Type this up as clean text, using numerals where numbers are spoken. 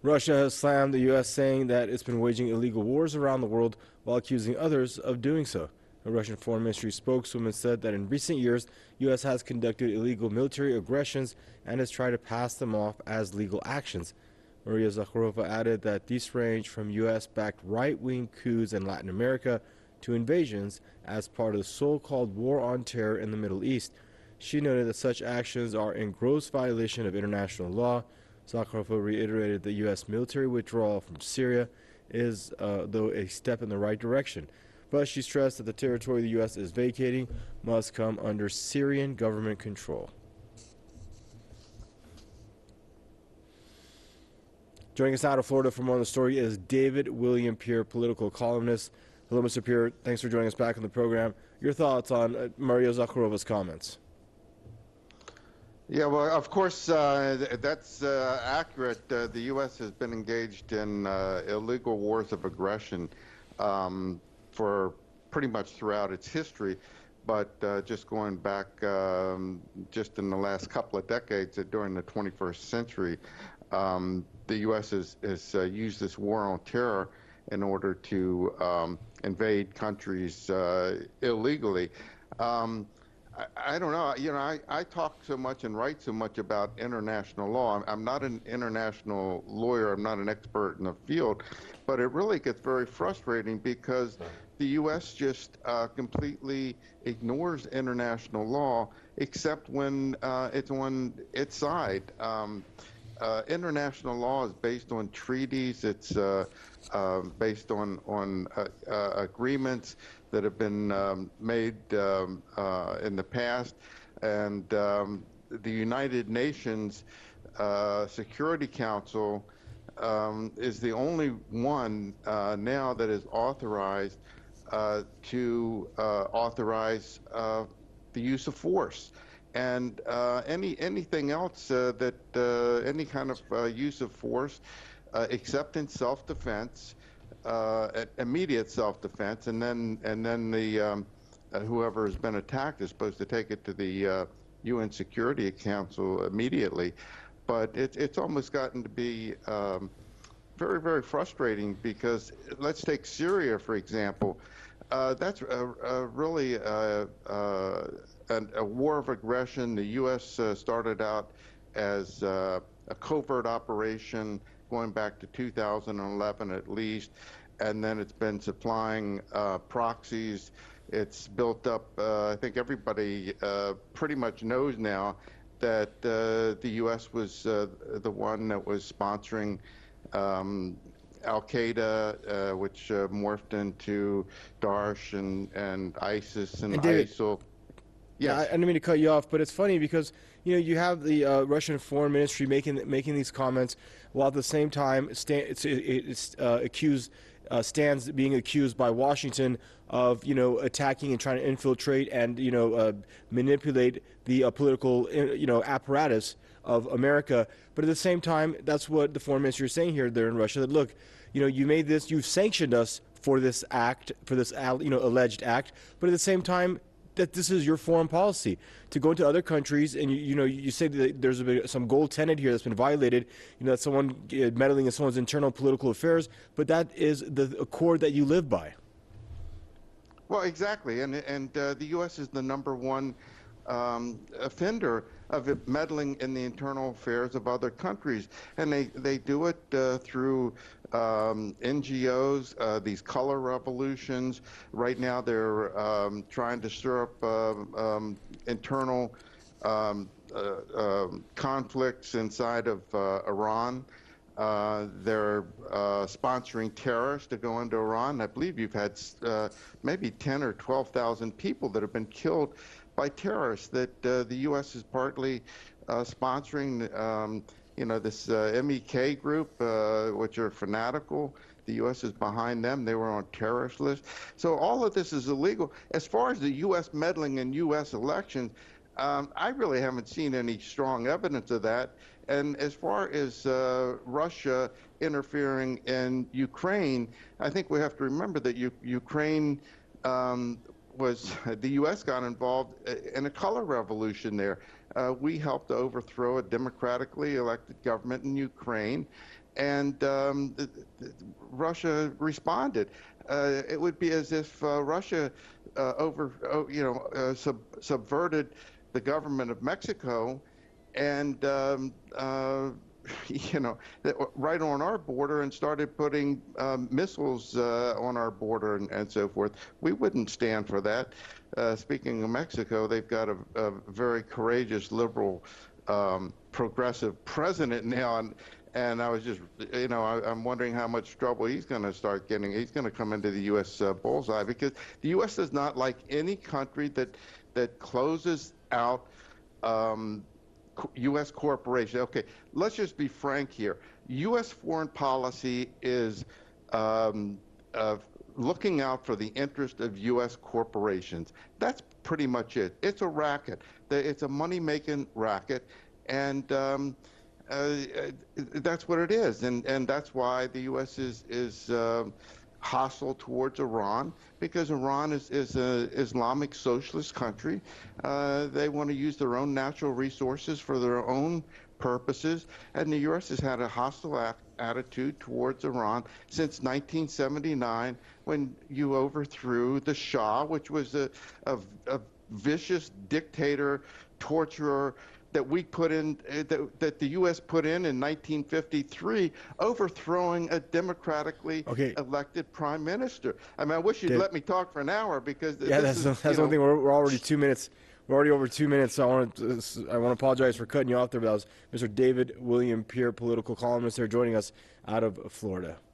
Russia has slammed the U.S., saying that it's been waging illegal wars around the world while accusing others of doing so. A Russian Foreign Ministry spokeswoman said that in recent years, U.S. has conducted illegal military aggressions and has tried to pass them off as legal actions. Maria Zakharova added that these range from U.S.-backed right-wing coups in Latin America to invasions as part of the so-called war on terror in the Middle East. She noted that such actions are in gross violation of international law. Zakharova reiterated the U.S. military withdrawal from Syria is, though, a step in the right direction. But she stressed that the territory the U.S. is vacating must come under Syrian government control. Joining us out of Florida for more on the story is David William Pierre, political columnist. Hello, Mr. Pierre. Thanks for joining us back on the program. Your thoughts on Maria Zakharova's comments? Yeah, well, of course, that's accurate. The U.S. has been engaged in illegal wars of aggression for pretty much throughout its history. But just going back just in the last couple of decades, during the 21st century, the U.S. has used this war on terror in order to invade countries illegally. I don't know. You know, I talk so much and write so much about international law. I'm not an international lawyer. I'm not an expert in the field. But it really gets very frustrating because the U.S. just completely ignores international law, except when it's on its side. International law is based on treaties. It's based on agreements that have been made in the past, and the United Nations Security Council is the only one now that is authorized to authorize the use of force. And anything else any kind of use of force, except in self-defense, immediate self-defense, and then the whoever has been attacked is supposed to take it to the UN Security Council immediately. But it's almost gotten to be very, very frustrating because let's take Syria, for example. That's really a war of aggression. The U.S. started out as a covert operation going back to 2011 at least, and then it's been supplying proxies. It's built up, I think everybody pretty much knows now that the U.S. was the one that was sponsoring Al-Qaeda, which morphed into Daesh and ISIS and ISIL. Yeah, I didn't mean to cut you off, but it's funny because you have the Russian Foreign Ministry making these comments, while at the same time stands being accused by Washington of attacking and trying to infiltrate and manipulate the political apparatus of America. But at the same time, that's what the Foreign Ministry is saying here there in Russia, that look, you made this, you've sanctioned us for this act, for this alleged act, but at the same time, that this is your foreign policy to go into other countries, and you say that there's some gold tenet here that's been violated, that someone meddling in someone's internal political affairs, but that is the accord that you live by. Well, exactly, and the U.S. is the #1 offender of it meddling in the internal affairs of other countries, and they do it through NGOs, these color revolutions. Right now they're trying to stir up internal conflicts inside of Iran. They're sponsoring terrorists to go into Iran. I believe you've had maybe 10 or 12,000 people that have been killed by terrorists that the U.S. is partly sponsoring. This MEK group, which are fanatical. The U.S. is behind them. They were on terrorist lists. So all of this is illegal. As far as the U.S. meddling in U.S. elections, I really haven't seen any strong evidence of that. And as far as Russia interfering in Ukraine, I think we have to remember that Ukraine the U.S. got involved in a color revolution there. We helped overthrow a democratically elected government in Ukraine, and Russia responded. It would be as if Russia subverted the government of Mexico and right on our border and started putting missiles on our border and so forth. We wouldn't stand for that. Speaking of Mexico, they've got a very courageous, liberal, progressive president now, and I was just, I'm wondering how much trouble he's going to start getting. He's going to come into the U.S. Bullseye, because the U.S. is not like any country that closes out U.S. corporations. Okay, let's just be frank here. U.S. foreign policy is looking out for the interest of U.S. corporations. That's pretty much it. It's a racket. It's a money-making racket, and that's what it is. And that's why the U.S. is hostile towards Iran, because Iran is an Islamic socialist country. They want to use their own natural resources for their own purposes, and the U.S. has had a hostile attitude towards Iran since 1979, when you overthrew the Shah, which was a vicious dictator, torturer, that we put in, that the U.S. put in 1953, overthrowing a democratically elected prime minister. I mean, I wish you'd let me talk for an hour, because that's one thing. We're already 2 minutes. We're already over 2 minutes. So I want to apologize for cutting you off there. But that was Mr. David William Pierre, political columnist, there, joining us out of Florida.